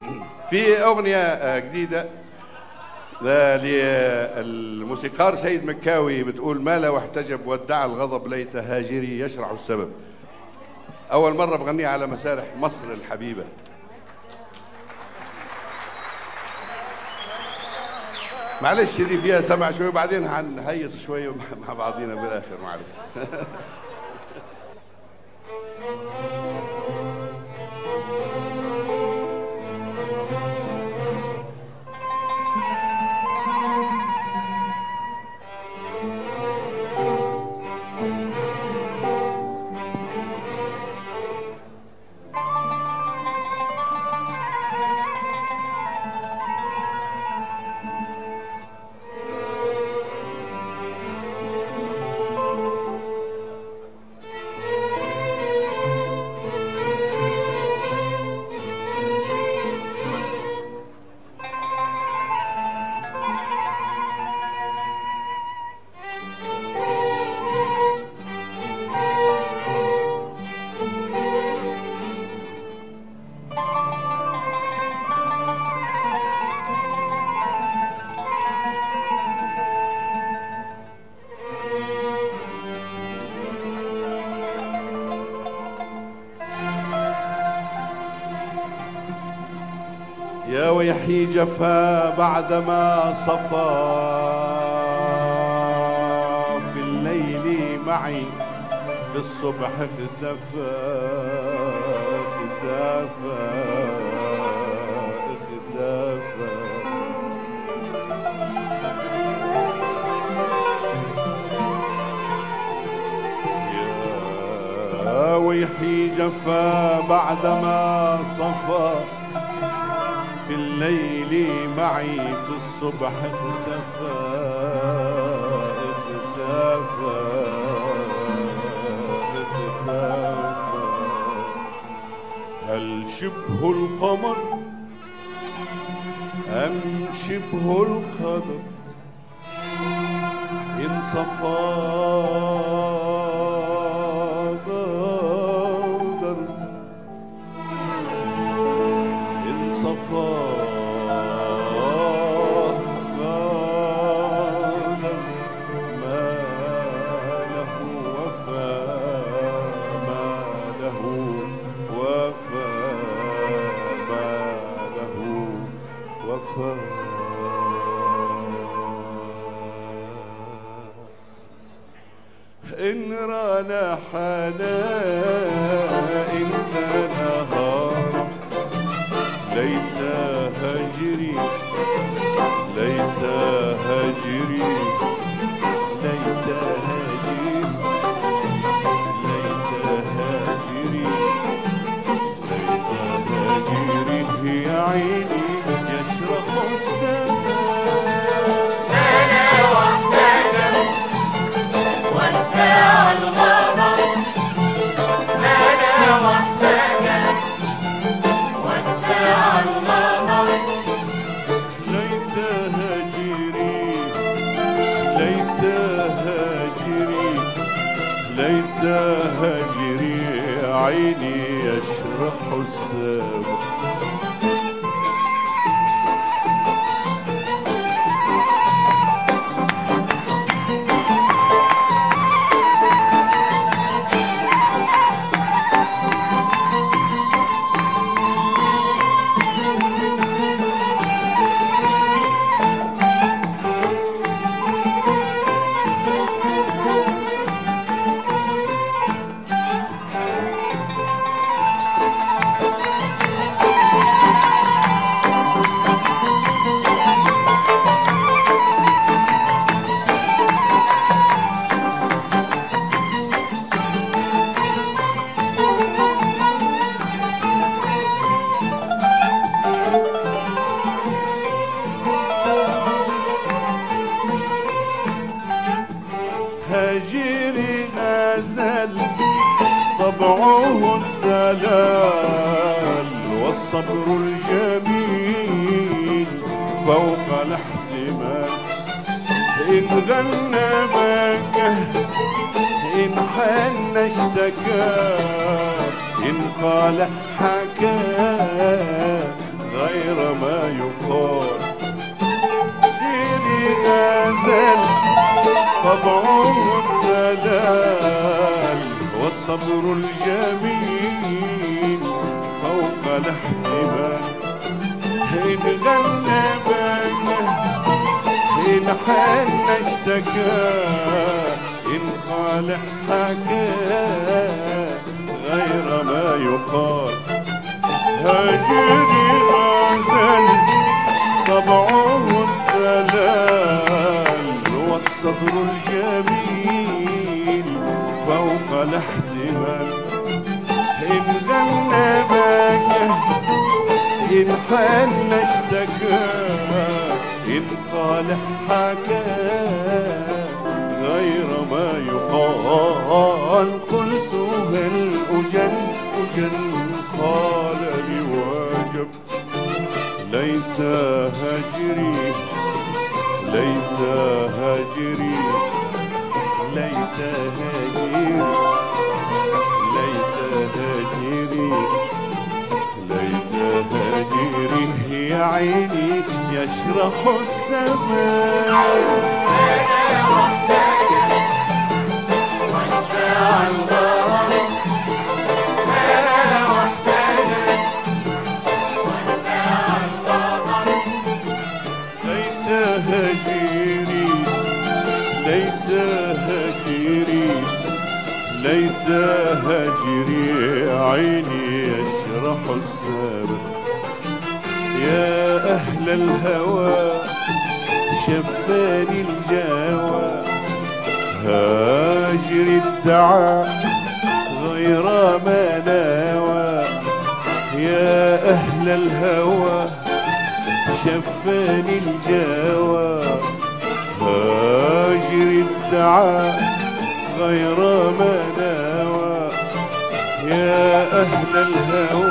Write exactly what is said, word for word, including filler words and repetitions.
في أغنية جديدة للموسيقار سيد مكاوي بتقول: ما لو احتجب وادعى الغضب ليت هاجري يشرح السبب. أول مرة بغنيها على مسارح مصر الحبيبة. معلش دي فيها سمع شوية وبعدين هنهيص شوية مع بعضينا بالآخر. معلش. يا ويحيي جفا بعدما صفى في الليل معي في الصبح اختفى اختفى اختفى. يا ويحيي جفا بعدما صفى في الليل معي في الصبح اختفى اختفى اختفى. هل شبه القمر أم شبه القدر إن صفى غادر إن صفى إن رانا حناء إنت نهار ليت هجري ليت هجري ليت هجري ليت هجري ليت هجري يا عيني يشرق السماء. أنا وحدنا وانت الغضب. أنا وحدنا وانت الغضب. ليت هجري ليت هجري ليت هجري عيني يشرح السماء. هاجري أزل طبعه الدلال والصبر الجميل فوق الاحتمال. إن غنى بكى إن حن اشتكى إن قال حكى غير طبعه الدلال والصبر الجميل فوق الاحتمال. إن غلبك إن حن اشتكى إن قال حكى غير ما يقال. هاجري غازل طبعه الدلال والصبر الجميل فوق الاحتمال. إن غلبك إن حن اشتكى إن قال حكى غير ما يقال. قلت هل أجن أجن قال لي واجب. ليت هاجري ليت هاجري ليت هاجري ليت هاجري ليت هاجري يا عيني يشرح السماء. أنا وحدك وأنت الله. أنا وحدك وأنت الله. ليت هاجري ليت هاجري ليت هاجري عيني يشرح السبب. يا أهل الهوى شفاني الجوى هاجر الدعاء غير ما نوى. يا أهل الهوى شفاني الجوى هاجر الدعاء غير ما نوى. يا أهل الهوى